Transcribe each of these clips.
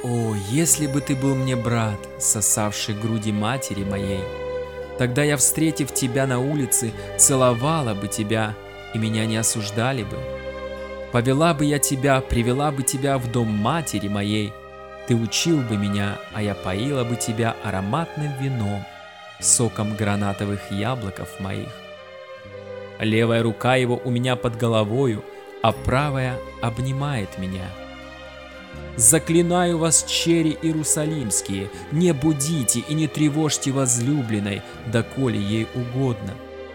О, если бы ты был мне брат, сосавший груди матери моей, тогда я, встретив тебя на улице, целовала бы тебя, и меня не осуждали бы. Повела бы я тебя, привела бы тебя в дом матери моей, ты учил бы меня, а я поила бы тебя ароматным вином, соком гранатовых яблоков моих. Левая рука его у меня под головою, а правая обнимает меня. Заклинаю вас, чери иерусалимские, не будите и не тревожьте возлюбленной, доколе ей угодно.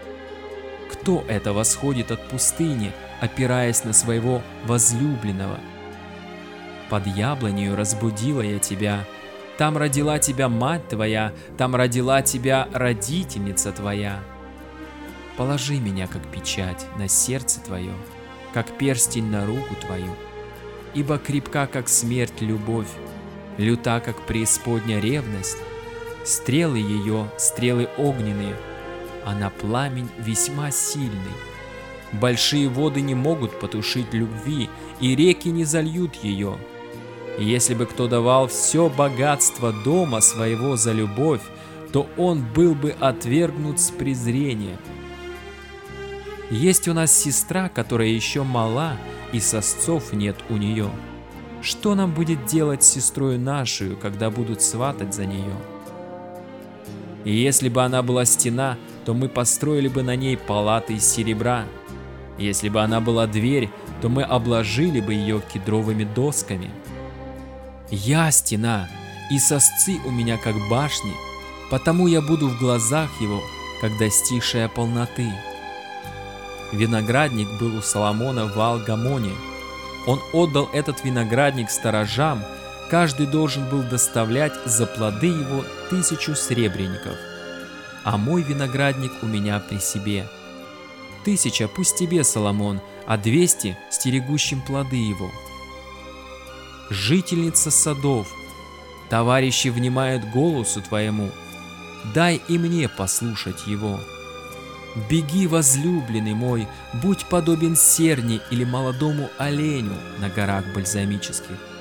Кто это восходит от пустыни, опираясь на своего возлюбленного? Под яблонью разбудила я тебя, там родила тебя мать твоя, там родила тебя родительница твоя. Положи меня, как печать, на сердце твое, как перстень на руку твою. Ибо крепка, как смерть, любовь, люта, как преисподня ревность. Стрелы ее, стрелы огненные, а на пламень весьма сильный. Большие воды не могут потушить любви, и реки не зальют ее. И если бы кто давал все богатство дома своего за любовь, то он был бы отвергнут с презрением. Есть у нас сестра, которая еще мала, и сосцов нет у нее. Что нам будет делать с сестрой нашу, когда будут сватать за нее? И если бы она была стена, то мы построили бы на ней палаты из серебра. Если бы она была дверь, то мы обложили бы ее кедровыми досками. Я стена, и сосцы у меня как башни, потому я буду в глазах его, как достигшая полноты. Виноградник был у Соломона в Аал-Гамоне. Он отдал этот виноградник сторожам, каждый должен был доставлять за плоды его 1000 сребреников. А мой виноградник у меня при себе. 1000 пусть тебе, Соломон, а 200 стерегущим плоды его. Жительница садов, товарищи внимают голосу твоему, дай и мне послушать его. Беги, возлюбленный мой, будь подобен серне или молодому оленю на горах бальзамических.